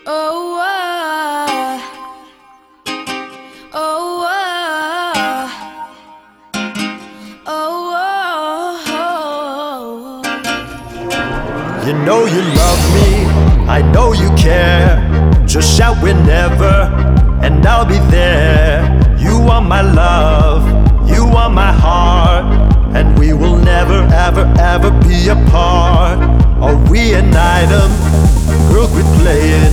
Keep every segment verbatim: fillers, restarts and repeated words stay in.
Oh, ah. Oh, ah. Oh, oh, oh. You know you love me, I know you care. Just shout whenever, and I'll be there. You are my love, you are my heart, and we will never, ever, ever be apart. Are we an item? Girl, quit playing.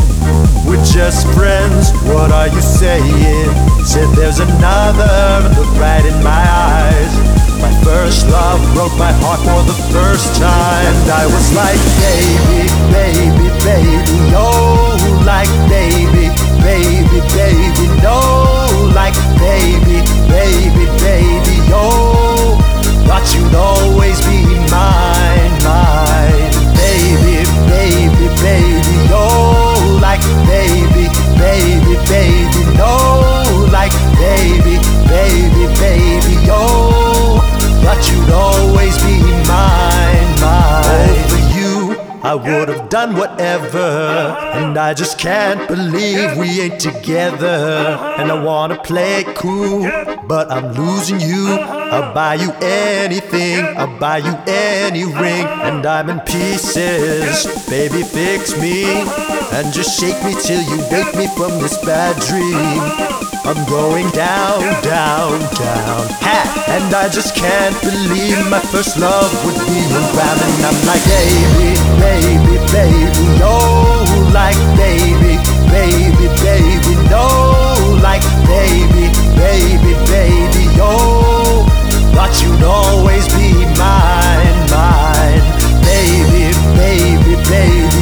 We're just friends, what are you saying? Said there's another, look right in my eyes. My first love broke my heart for the first time. And I was like, baby, baby, baby, oh, like baby, baby, baby, no, like baby, baby, baby, oh, thought you'd always be mine, mine. Baby, baby, baby, oh, like baby, baby, baby, no, like baby, baby, baby, oh, thought you'd always be mine, mine. Oh, for you, I would have done whatever, and I just can't believe we ain't together. And I wanna play it cool, but I'm losing you. I'll buy you anything, I'll buy you any ring, and I'm in pieces. Baby, fix me, and just shake me till you wake me from this bad dream. I'm going down, down, down, ha! And I just can't believe my first love would be around. And I'm like, baby, baby, baby, oh, like baby, baby, baby, no, like baby, baby, baby, oh, thought you'd always be mine, mine. Baby, baby, baby,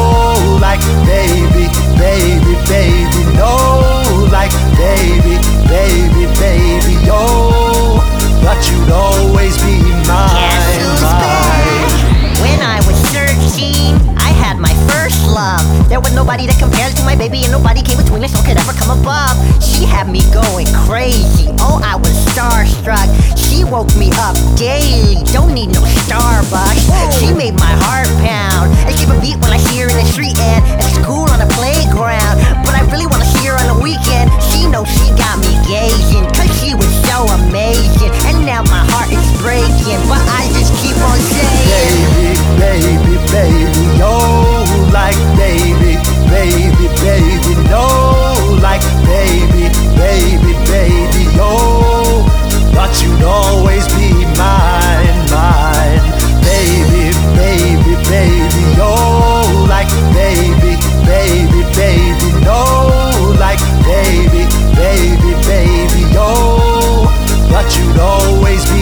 oh, like baby, baby, baby, no, like baby, baby, baby, oh, thought you'd always be mine, Guess who's mine. back? When I was thirteen, I had my first love. There was nobody that compared to my baby, and nobody came between us or could ever come above. She had me going crazy, oh, I was starstruck. She woke me up daily, don't need no Starbucks. She made my heart pound, and she would beat when I see her in the street and at school on the playground. But I really wanna see her on the weekend. She knows she got me gazing, cause she was so amazing. And now my heart is breaking, but I just keep on saying, Baby, baby, baby, oh, like baby, baby, baby, no, like baby, baby, baby, oh, thought you'd always be mine, mine. Baby, baby, baby, oh, like baby, baby, baby, no, like baby, baby, baby, oh, thought you'd always be